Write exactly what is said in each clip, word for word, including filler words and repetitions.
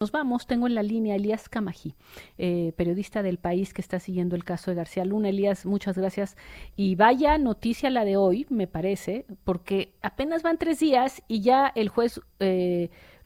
Nos vamos, tengo en la línea a Elías Camají, eh, periodista del País que está siguiendo el caso de García Luna. Elías, muchas gracias. Y vaya noticia la de hoy, me parece, porque apenas van tres días y ya el juez eh,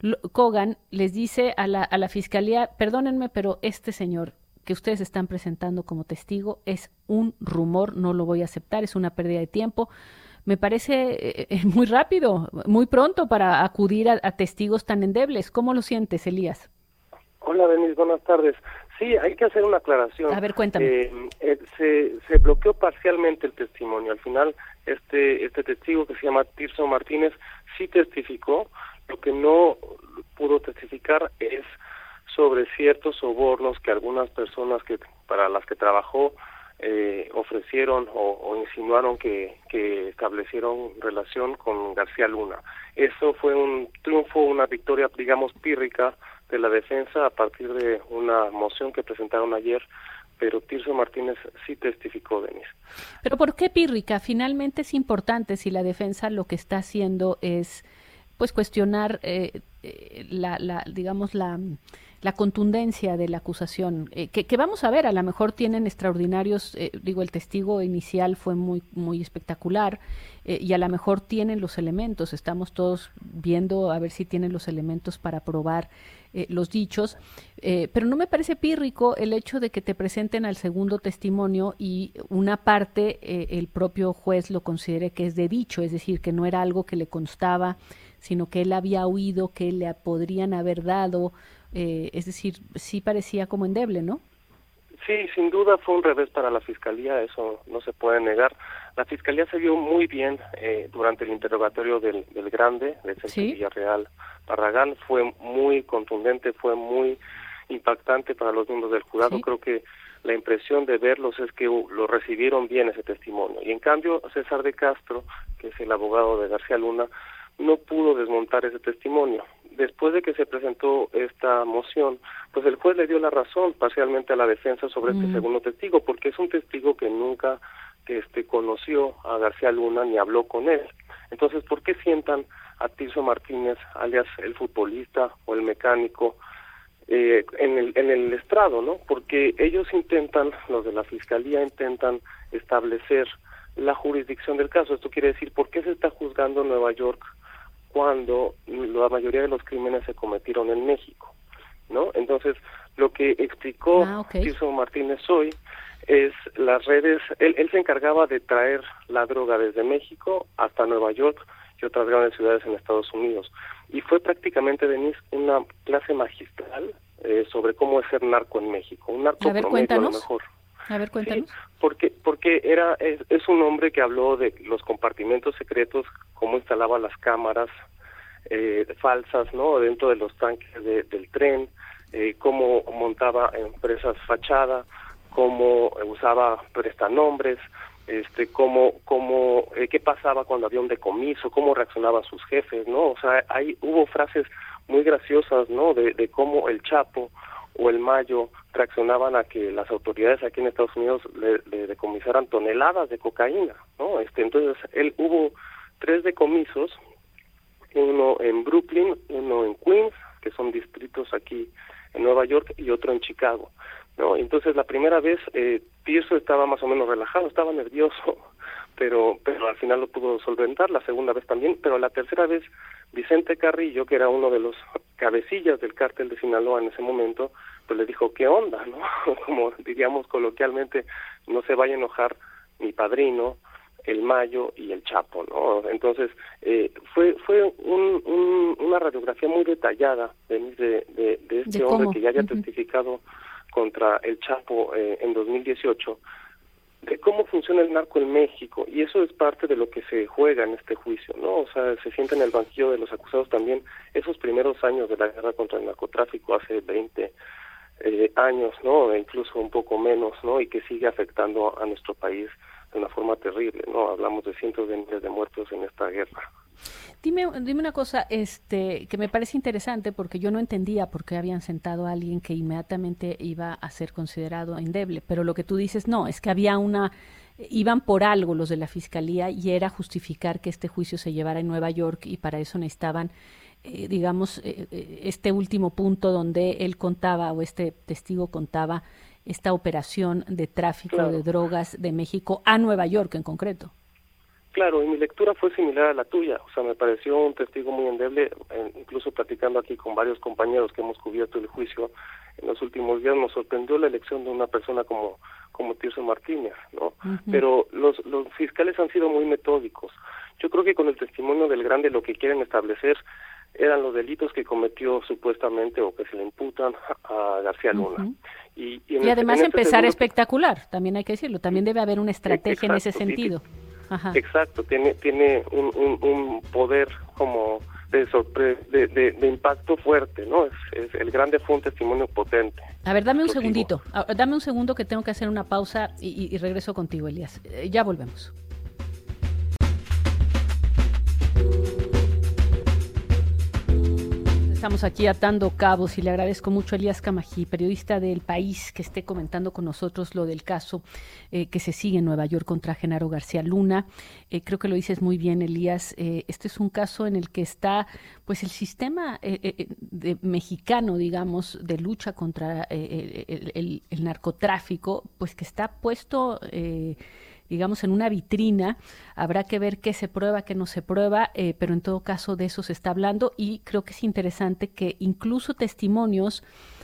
Kogan les dice a la, a la fiscalía, perdónenme, pero este señor que ustedes están presentando como testigo es un rumor, no lo voy a aceptar, es una pérdida de tiempo. Me parece eh, muy rápido, muy pronto para acudir a, a testigos tan endebles. ¿Cómo lo sientes, Elías? Hola, Denise, buenas tardes. Sí, hay que hacer una aclaración. A ver, cuéntame. Eh, eh, se, se bloqueó parcialmente el testimonio. Al final, este este testigo que se llama Tirso Martínez sí testificó. Lo que no pudo testificar es sobre ciertos sobornos que algunas personas que para las que trabajó eh, ofrecieron o, o insinuaron que, que establecieron relación con García Luna. Eso fue un triunfo, una victoria, digamos, pírrica de la defensa a partir de una moción que presentaron ayer, pero Tirso Martínez sí testificó, Denise. ¿Pero por qué pírrica? Finalmente es importante si la defensa lo que está haciendo es pues cuestionar eh, eh, la, la, digamos, la, la contundencia de la acusación, eh, que, que vamos a ver, a lo mejor tienen extraordinarios, eh, digo, el testigo inicial fue muy, muy espectacular, eh, y a lo mejor tienen los elementos, estamos todos viendo a ver si tienen los elementos para probar eh, los dichos, eh, pero no me parece pírrico el hecho de que te presenten al segundo testimonio y una parte eh, el propio juez lo considere que es de dicho, es decir, que no era algo que le constaba, sino que él había oído que le podrían haber dado, eh, es decir, sí parecía como endeble, ¿no? Sí, sin duda fue un revés para la Fiscalía, eso no se puede negar. La Fiscalía se vio muy bien eh, durante el interrogatorio del, del Grande, de Celso ¿Sí? Villarreal Barragán, fue muy contundente, fue muy impactante para los miembros del jurado. ¿Sí? Creo que la impresión de verlos es que uh, lo recibieron bien ese testimonio. Y en cambio, César de Castro, que es el abogado de García Luna, no pudo desmontar ese testimonio. Después de que se presentó esta moción, pues el juez le dio la razón parcialmente a la defensa sobre mm. este segundo testigo, porque es un testigo que nunca este, conoció a García Luna ni habló con él. Entonces, ¿por qué sientan a Tirso Martínez, alias el futbolista o el mecánico, eh, en el en el estrado, ¿no? Porque ellos intentan, los de la Fiscalía intentan establecer la jurisdicción del caso. Esto quiere decir, ¿por qué se está juzgando en Nueva York cuando la mayoría de los crímenes se cometieron en México, ¿no? Entonces, lo que explicó ah, okay. Tirso Martínez hoy es las redes, él, él se encargaba de traer la droga desde México hasta Nueva York y otras grandes ciudades en Estados Unidos. Y fue prácticamente, Denise, una clase magistral eh, sobre cómo es ser narco en México. Un narco a ver, promedio cuéntanos. a lo mejor. A ver, cuéntanos. Sí, porque porque era es, es un hombre que habló de los compartimentos secretos, cómo instalaba las cámaras eh, falsas, ¿no? Dentro de los tanques de, del tren, eh, cómo montaba empresas fachada, cómo usaba prestanombres, este, cómo cómo eh, qué pasaba cuando había un decomiso, cómo reaccionaban sus jefes, ¿no? O sea, hay hubo frases muy graciosas, ¿no? De, de cómo el Chapo o el Mayo reaccionaban a que las autoridades aquí en Estados Unidos le, le decomisaran toneladas de cocaína, ¿no? Este, entonces, él hubo tres decomisos, uno en Brooklyn, uno en Queens, que son distritos aquí en Nueva York, y otro en Chicago, ¿no? Entonces, la primera vez, eh, Tirso estaba más o menos relajado, estaba nervioso, pero pero al final lo pudo solventar, la segunda vez también, pero la tercera vez, Vicente Carrillo, que era uno de los cabecillas del cártel de Sinaloa en ese momento, pues le dijo, ¿qué onda, no? Como diríamos coloquialmente, no se vaya a enojar mi padrino, el Mayo y el Chapo, ¿no? Entonces, eh, fue fue un, un, una radiografía muy detallada de, de, de este ¿De hombre cómo? que ya haya Uh-huh. testificado contra el Chapo eh, en dos mil dieciocho, de cómo funciona el narco en México, y eso es parte de lo que se juega en este juicio, ¿no? O sea, se sienta en el banquillo de los acusados también esos primeros años de la guerra contra el narcotráfico, hace veinte eh, años, ¿no? E incluso un poco menos, ¿no? Y que sigue afectando a nuestro país de una forma terrible, ¿no? Hablamos de cientos de miles de muertos en esta guerra. Dime, dime una cosa, este, que me parece interesante porque yo no entendía por qué habían sentado a alguien que inmediatamente iba a ser considerado endeble, pero lo que tú dices no, es que había una, iban por algo los de la fiscalía y era justificar que este juicio se llevara en Nueva York y para eso necesitaban eh, digamos, eh, este último punto donde él contaba, o este testigo contaba, esta operación de tráfico claro. de drogas de México a Nueva York en concreto. Claro, y mi lectura fue similar a la tuya, o sea, me pareció un testigo muy endeble, eh, incluso platicando aquí con varios compañeros que hemos cubierto el juicio en los últimos días, nos sorprendió la elección de una persona como como Tirso Martínez, ¿no? Uh-huh. Pero los los fiscales han sido muy metódicos. Yo creo que con el testimonio del Grande lo que quieren establecer eran los delitos que cometió supuestamente o que se le imputan a García Luna. Uh-huh. Y, y, y además este empezar segundo... espectacular, también hay que decirlo, también debe haber una estrategia Exacto, en ese sentido. Ajá. Exacto, tiene tiene un, un, un poder como de, sorpre de, de, de impacto fuerte, ¿no? Es, es el Grande fue un testimonio potente. A ver, dame un segundito, dame un segundo que tengo que hacer una pausa y, y, y regreso contigo, Elías. Eh, ya volvemos. Estamos aquí atando cabos y le agradezco mucho a Elías Camají, periodista del País, que esté comentando con nosotros lo del caso eh, que se sigue en Nueva York contra Genaro García Luna. Eh, creo que lo dices muy bien, Elías. Eh, este es un caso en el que está, pues, el sistema eh, eh, de, mexicano, digamos, de lucha contra eh, el, el, el narcotráfico, pues que está puesto... Eh, digamos, en una vitrina. Habrá que ver qué se prueba, qué no se prueba, eh, pero en todo caso de eso se está hablando y creo que es interesante que incluso testimonios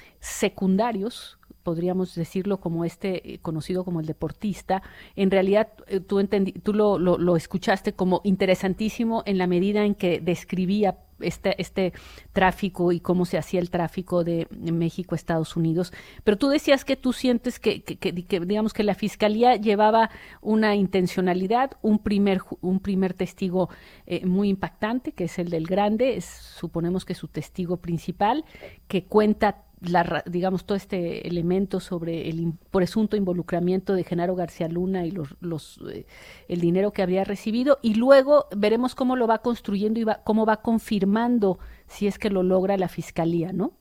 secundarios, podríamos decirlo, como este eh, conocido como el deportista, en realidad eh, tú, entendí, tú lo, lo, lo escuchaste como interesantísimo en la medida en que describía este, este tráfico y cómo se hacía el tráfico de México a Estados Unidos. Pero tú decías que tú sientes que, que, que, que digamos que la Fiscalía llevaba una intencionalidad, un primer, un primer testigo eh, muy impactante, que es el del Grande, es, suponemos que es su testigo principal, que cuenta La, digamos, todo este elemento sobre el presunto involucramiento de Genaro García Luna y los, los eh, el dinero que habría recibido, y luego veremos cómo lo va construyendo y va, cómo va confirmando si es que lo logra la Fiscalía, ¿no?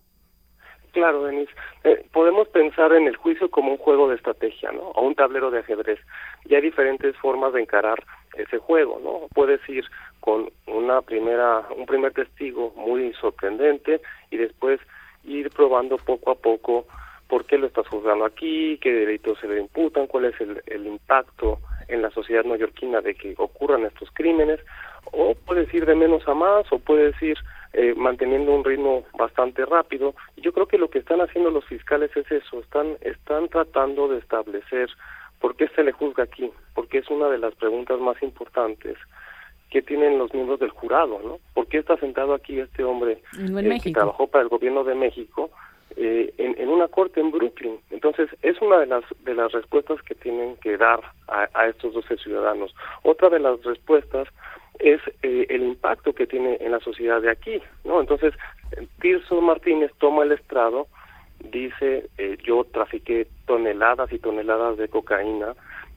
Claro, Denise. Eh, podemos pensar en el juicio como un juego de estrategia, ¿no? O un tablero de ajedrez. Y hay diferentes formas de encarar ese juego, ¿no? Puedes ir con una primera, un primer testigo muy sorprendente y después ir probando poco a poco por qué lo estás juzgando aquí, qué delitos se le imputan, cuál es el, el impacto en la sociedad neoyorquina de que ocurran estos crímenes, o puedes ir de menos a más, o puedes ir eh, manteniendo un ritmo bastante rápido. Y yo creo que lo que están haciendo los fiscales es eso, están, están tratando de establecer por qué se le juzga aquí, porque es una de las preguntas más importantes que tienen los miembros del jurado, ¿no? ¿Por qué está sentado aquí este hombre eh, que trabajó para el gobierno de México eh, en, en una corte en Brooklyn? Entonces, es una de las de las respuestas que tienen que dar a, a estos doce ciudadanos. Otra de las respuestas es eh, el impacto que tiene en la sociedad de aquí, ¿no? Entonces, Tirso Martínez toma el estrado, dice, eh, yo trafiqué toneladas y toneladas de cocaína,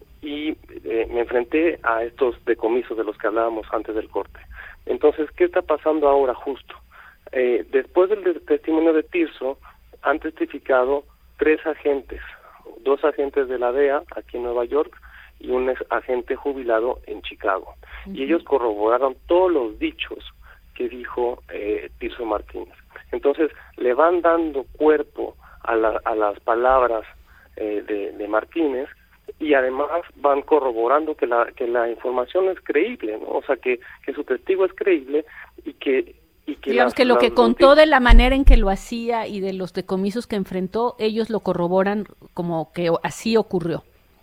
y eh, me enfrenté a estos decomisos de los que hablábamos antes del corte. Entonces, ¿qué está pasando ahora justo? Eh, después del de testimonio de Tirso, han testificado tres agentes, dos agentes de la D E A aquí en Nueva York y un ex agente jubilado en Chicago. Uh-huh. Y ellos corroboraron todos los dichos que dijo eh, Tirso Martínez. Entonces, le van dando cuerpo a, la, a las palabras eh, de, de Martínez, y además van corroborando que la que la información es creíble, ¿no? O sea, que, que su testigo es creíble y que... Y que digamos las, que lo que contó de la manera en que lo hacía y de los decomisos que enfrentó, ellos lo corroboran como que así ocurrió.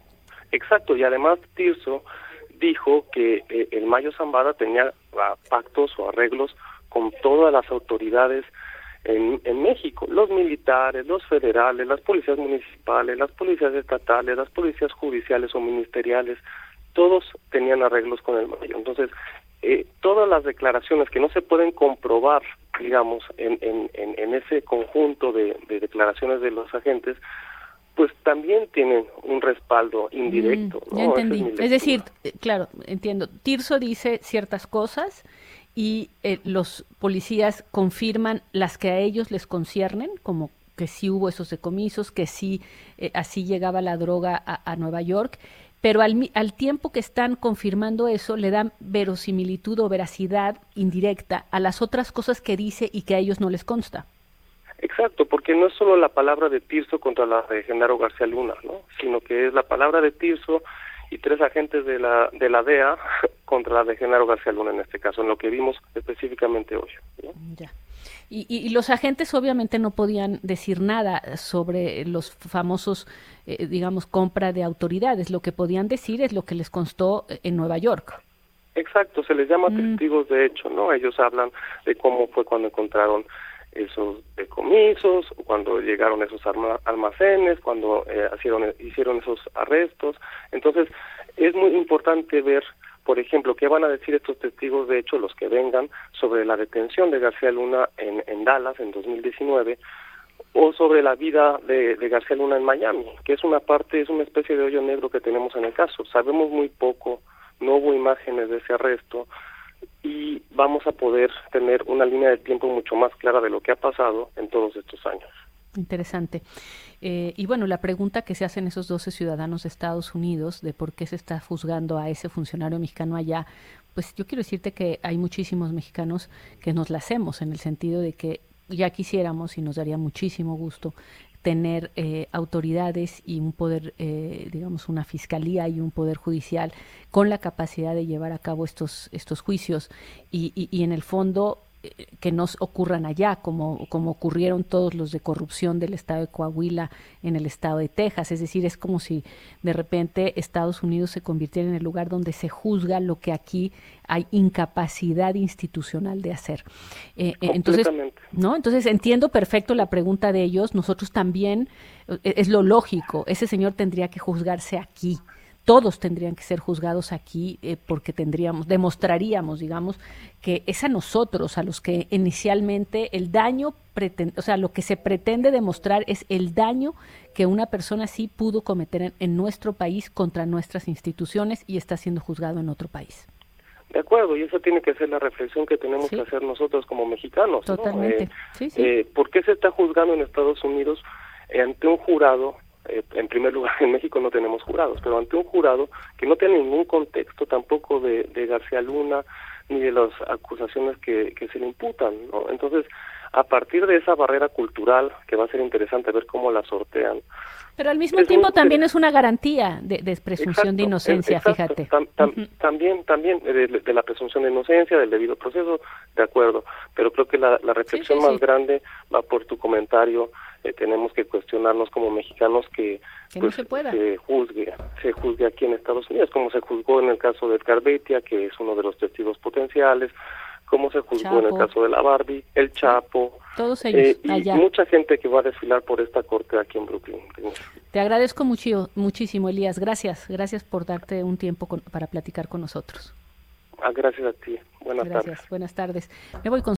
Exacto, y además Tirso dijo que eh, el Mayo Zambada tenía uh, pactos o arreglos con todas las autoridades En, en México, los militares, los federales, las policías municipales, las policías estatales, las policías judiciales o ministeriales, todos tenían arreglos con el Mayo. Entonces, eh, todas las declaraciones que no se pueden comprobar, digamos, en, en, en, en ese conjunto de, de declaraciones de los agentes, pues también tienen un respaldo indirecto. Mm, ya ¿no? entendí. Es, es decir, claro, entiendo, Tirso dice ciertas cosas y eh, los policías confirman las que a ellos les conciernen, como que sí hubo esos decomisos, que sí eh, así llegaba la droga a, a Nueva York, pero al, al tiempo que están confirmando eso, le dan verosimilitud o veracidad indirecta a las otras cosas que dice y que a ellos no les consta. Exacto, porque no es solo la palabra de Tirso contra la de Genaro García Luna, ¿no? Sino que es la palabra de Tirso y tres agentes de la de la D E A contra la de Genaro García Luna en este caso, en lo que vimos específicamente hoy, ¿no? Ya. Y, y, y los agentes obviamente no podían decir nada sobre los famosos, eh, digamos, compra de autoridades. Lo que podían decir es lo que les constó en Nueva York. Exacto, se les llama Mm. testigos de hecho, ¿no? Ellos hablan de cómo fue cuando encontraron esos decomisos, cuando llegaron esos arma, almacenes, cuando eh, hicieron, hicieron esos arrestos. Entonces, es muy importante ver, por ejemplo, qué van a decir estos testigos de hecho, los que vengan, sobre la detención de García Luna en, en Dallas en dos mil diecinueve, o sobre la vida de, de García Luna en Miami, que es una parte, es una especie de hoyo negro que tenemos en el caso. Sabemos muy poco, no hubo imágenes de ese arresto, y vamos a poder tener una línea de tiempo mucho más clara de lo que ha pasado en todos estos años. Interesante. Eh, y bueno, la pregunta que se hacen esos doce ciudadanos de Estados Unidos de por qué se está juzgando a ese funcionario mexicano allá, pues yo quiero decirte que hay muchísimos mexicanos que nos la hacemos en el sentido de que ya quisiéramos y nos daría muchísimo gusto tener eh, autoridades y un poder, eh, digamos, una fiscalía y un poder judicial con la capacidad de llevar a cabo estos estos juicios y, y, y en el fondo eh, que no ocurran allá como, como ocurrieron todos los de corrupción del estado de Coahuila en el estado de Texas. Es decir, es como si de repente Estados Unidos se convirtiera en el lugar donde se juzga lo que aquí hay incapacidad institucional de hacer. Eh, entonces, ¿no? Entonces entiendo perfecto la pregunta de ellos. Nosotros también, es lo lógico, ese señor tendría que juzgarse aquí. Todos tendrían que ser juzgados aquí eh, porque tendríamos, demostraríamos, digamos, que es a nosotros a los que inicialmente el daño, pretende, o sea, lo que se pretende demostrar es el daño que una persona así pudo cometer en, en nuestro país contra nuestras instituciones y está siendo juzgado en otro país. De acuerdo, y esa tiene que ser la reflexión que tenemos sí. que hacer nosotros como mexicanos. Totalmente. ¿no? Eh, sí, sí. Eh, ¿Por qué se está juzgando en Estados Unidos eh, ante un jurado? Eh, en primer lugar, en México no tenemos jurados, pero ante un jurado que no tiene ningún contexto tampoco de, de García Luna ni de las acusaciones que, que se le imputan, ¿no? Entonces, a partir de esa barrera cultural, que va a ser interesante ver cómo la sortean. Pero al mismo tiempo también es una garantía de, de presunción exacto, de inocencia, exacto, fíjate. Tam, tam, uh-huh. También, también de, de la presunción de inocencia, del debido proceso, de acuerdo. Pero creo que la, la reflexión sí, sí, más sí. grande va por tu comentario. Eh, tenemos que cuestionarnos como mexicanos que, que pues, no se pueda. se juzgue, se juzgue aquí en Estados Unidos, como se juzgó en el caso de Edgar Beitia, que es uno de los testigos potenciales, como se juzgó Chapo. En el caso de la Barbie, el Chapo, todos ellos eh, y allá. mucha gente que va a desfilar por esta corte aquí en Brooklyn. Te agradezco mucho, muchísimo, Elías. Gracias, gracias por darte un tiempo con, para platicar con nosotros. Ah, gracias a ti. Buenas gracias, tardes. Buenas tardes. Me voy con